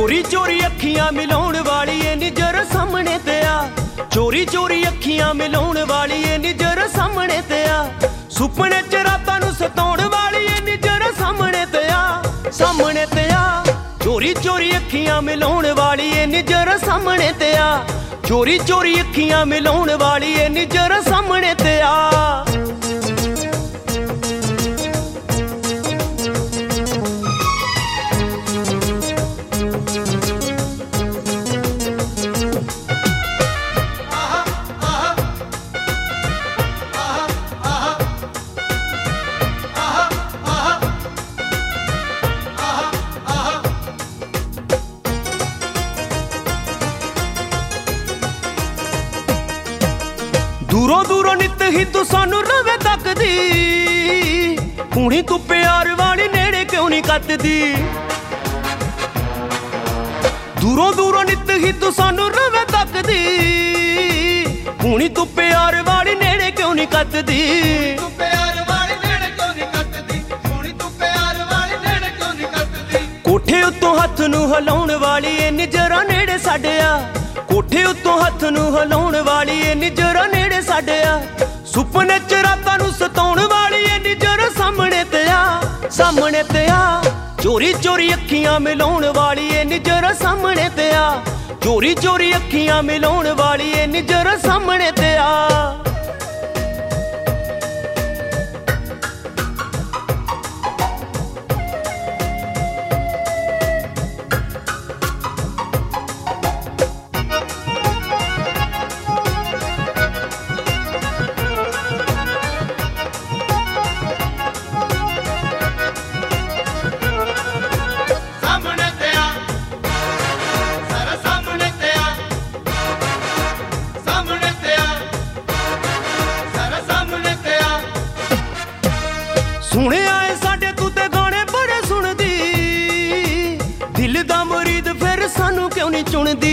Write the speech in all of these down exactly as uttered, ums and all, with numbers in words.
चोरी चोरी अखियां मिलाउण वाली ए निजर सामने ते आ। चोरी चोरी अखियां मिलाउण वाली ए निजर सामने ते आ। सुपने च रातां नूं सताउण वाली ए निजर सामने ते आ। सामने ते आ चोरी चोरी अखियां मिलाउण वाली ए निजर सामने ते आ। चोरी चोरी अखियां मिलाउण वाली ए निजर सामने ते आ। दूरों दूरों नित ही तू सानू रवे तकदी, हुणी तू प्यार वाली नेड़े क्यों नहीं कतदी। दूरों दूरों नित ही तू सानू रवे तकदी, हुणी तू प्यार वाली नेड़े क्यों नहीं कतदी। कोठे उत्तों हथ नू हिलाउण वाली ए निजरा नेड़े साडे आ। कोठे उत्तों हथ नू हिलाउण वाली ए निजरा नेड़े साडे आ। सुपने च रातां नू सताउण वाली ए निजर सामने ते आ। सामने ते आ चोरी चोरी अखियां मिलाउण वाली ए निजर सामने ते आ। चोरी चोरी अखियां मिलाउण वाली ए निजर सामने ते आ। सुने आए साडे तू ते गाने बड़े सुनदी, दिल दा मुरीद फिर सानू क्यों नहीं चुनदी।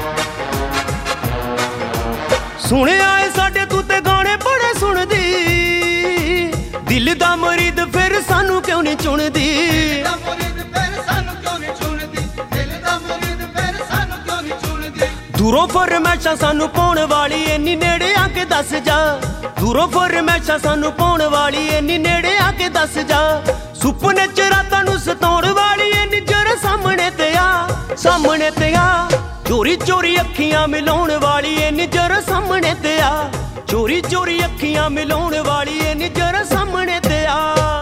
सुने आए साडे तू ते गाने बड़े सुनदी, दिल दा मुरीद फिर सानू क्यों नहीं चुनदी। दूरों फरमैशां सानू पाउण वाली इन्नी नेड़े आके दस जा। दूरों फरमैशां सानू पाउण वाली इन्नी नेड़े आके दस जा। सुपने च रातां नू सताउण वाली ए निजर सामने ते आ। सामने ते आ चोरी चोरी अखियां मिलाउण वाली ए निजर सामने ते आ। चोरी चोरी अखियां मिलाउण वाली ए निजर सामने ते आ।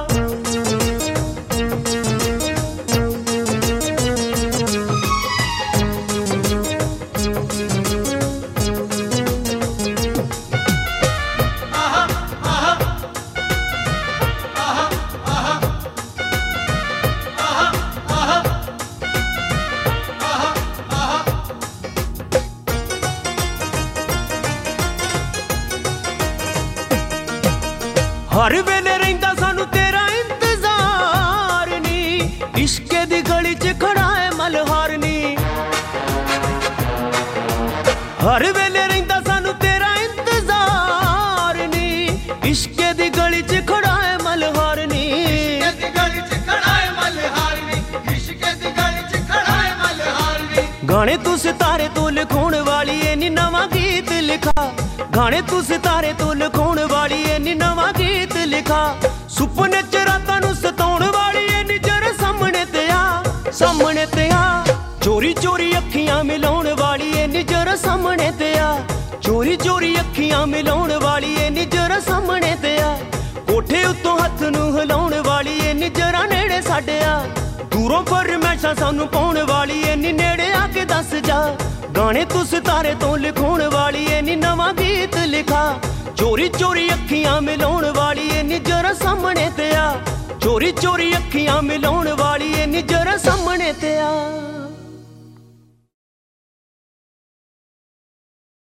हर वेले रहिंदा सानू तेरा इंतजार नी, इश्के दी गली च खड़ा है मल्हार नी। हर वेले रहिंदा सानू तेरा इंतजार नी, इश्के दी गली च खड़ा है मल्हार नी। गाने तू सितारे तो लिखाउण वाली ए नी नवां गीत लिखा। गाने तू सितारे तो लिखाउण वाली ए नी नवां गीत लिखा। सुपने च रातां नू सताउण वाली ए निजर सामने ते आ। सामने ते आ चोरी चोरी अखियां मिलाउण वाली ए निजर सामने ते आ। चोरी चोरी अखियां मिलाउण वाली ए निजर सामने ते आ। कोठे उत्तों हथ नू हिलाउण वाली ए निजरा नेड़े साडे आ। दूरों फरमैशां सानू पाउण वाली ए नी नेड़े आके दस जा। गाने तू सितारे तो लिखाउण वाली ए नी नवां गीत लिखा। चोरी चोरी अखियां मिलाउण वाली ए निजर सामने ते आ। चोरी चोरी अखियां मिलाउण वाली ए निजर सामने ते आ।